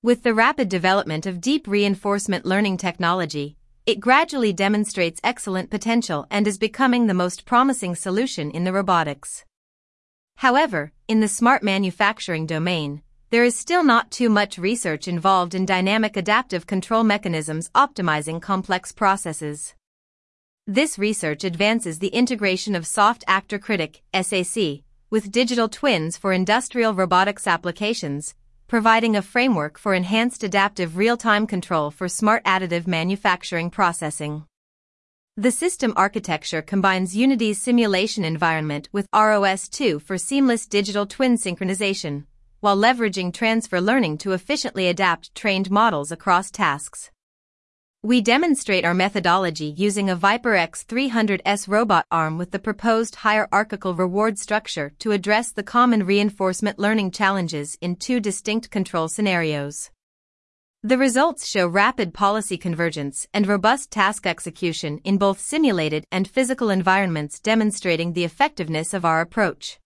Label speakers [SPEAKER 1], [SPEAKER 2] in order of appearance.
[SPEAKER 1] With the rapid development of deep reinforcement learning technology, it gradually demonstrates excellent potential and is becoming the most promising solution in the robotics. However, in the smart manufacturing domain, there is still not too much research involved in dynamic adaptive control mechanisms optimizing complex processes. This research advances the integration of soft actor critic (SAC) with digital twins for industrial robotics applications, providing a framework for enhanced adaptive real-time control for smart additive manufacturing processing. The system architecture combines Unity's simulation environment with ROS2 for seamless digital twin synchronization, while leveraging transfer learning to efficiently adapt trained models across tasks. We demonstrate our methodology using a Viper X300S robot arm with the proposed hierarchical reward structure to address the common reinforcement learning challenges in two distinct control scenarios. The results show rapid policy convergence and robust task execution in both simulated and physical environments, demonstrating the effectiveness of our approach.